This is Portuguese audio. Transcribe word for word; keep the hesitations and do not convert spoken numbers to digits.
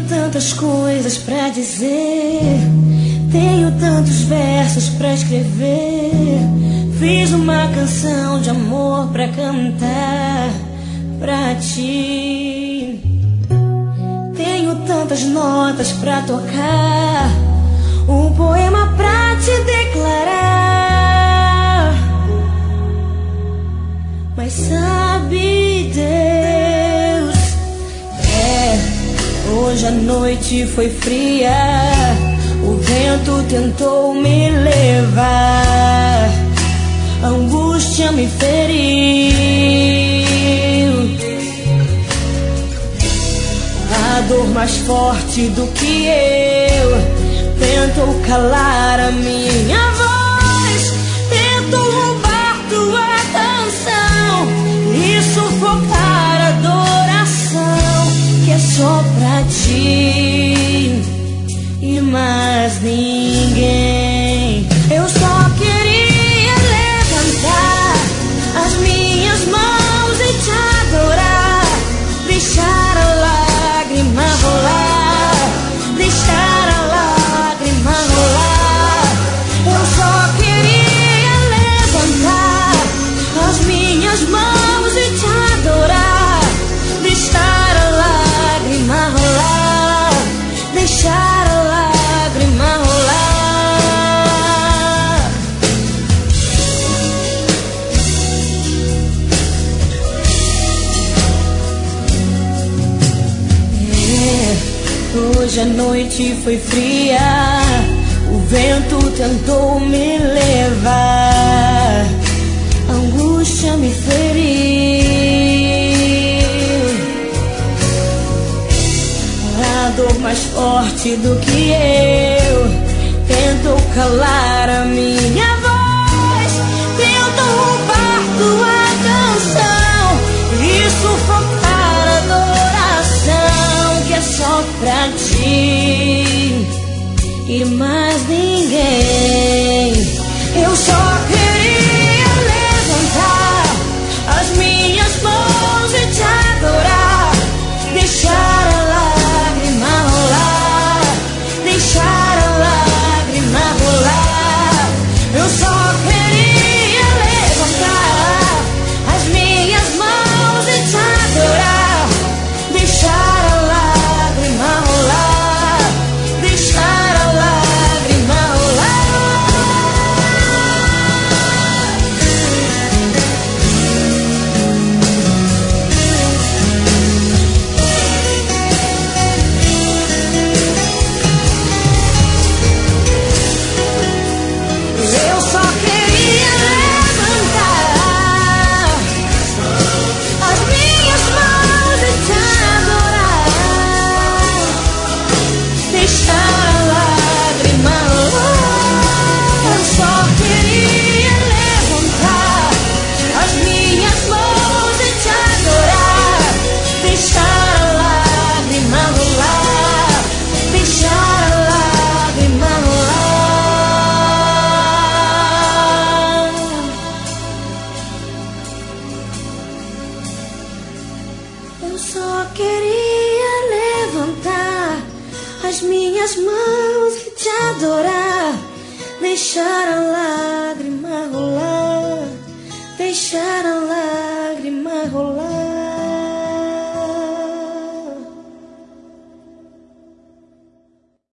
tantas coisas pra dizer, tenho tantos versos pra escrever. Fiz uma canção de amor pra cantar pra ti. Tenho tantas notas pra tocar, um poema pra te declarar. Mas sabe, Deus, é, hoje a noite foi fria, o vento tentou me levar, a angústia me feriu, a dor mais forte do que eu tentou calar a minha voz, tentou roubar tua canção e sufocar a adoração que é só pra ti e mais ninguém. Eu só queria levantar as minhas mãos e te adorar, deixar a lágrima rolar, deixar a lágrima rolar. Eu só queria levantar as minhas mãos e te adorar, deixar a lágrima rolar, deixar a lágrima rolar. Hoje a noite foi fria, o vento tentou me levar, a angústia me feriu, a dor mais forte do que eu tentou calar a minha voz, tentou roubar tua canção e sufocar a adoração que é só pra ti e mais ninguém. Eu só queria levantar as minhas mãos e te adorar, deixar a lágrima rolar, deixar a lágrima rolar. Eu só queria levantar as minhas mãos e te adorar, deixar a lágrima rolar, deixar a lágrima rolar. Eu só queria levantar as minhas mãos e te adorar, deixar a lágrima rolar. Eu só queria levantar as minhas mãos e te adorar, deixar a lágrima rolar, deixar a lágrima rolar. Eu só queria levantar as minhas mãos e te adorar, deixar a lágrima rolar, deixar